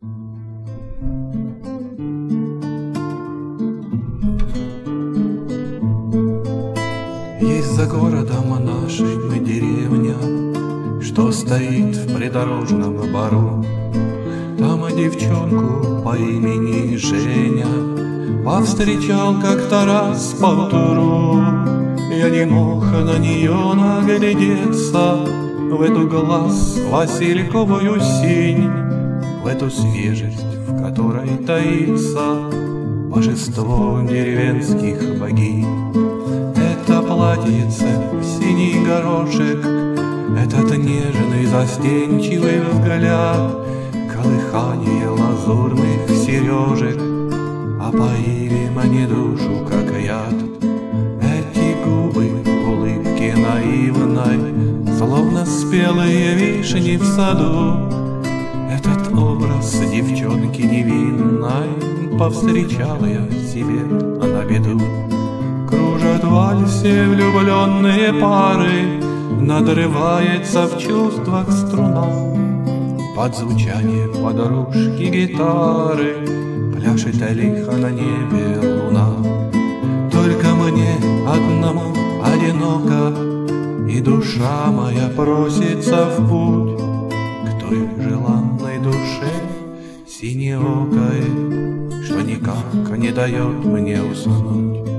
Есть за городом нашей деревня, что стоит в придорожном бару. Там девчонку по имени Женя повстречал как-то раз поутру. Я не мог на нее наглядеться, в эту глаз васильковую синь, в эту свежесть, в которой таится божество деревенских богинь. Это платьице в синий горошек, этот нежный застенчивый взгляд, колыхание лазурных сережек опоили мне душу, как яд. Эти губы в улыбке наивной, словно спелые вишни в саду. Этот образ девчонки невинной повстречал я себе на беду. Кружат в вальсе влюбленные пары, надрывается в чувствах струна. Под звучание подружки гитары пляшет лихо на небе луна. Только мне одному одиноко, и душа моя просится в путь к той желанной душе синеокой, что никак не дает мне уснуть.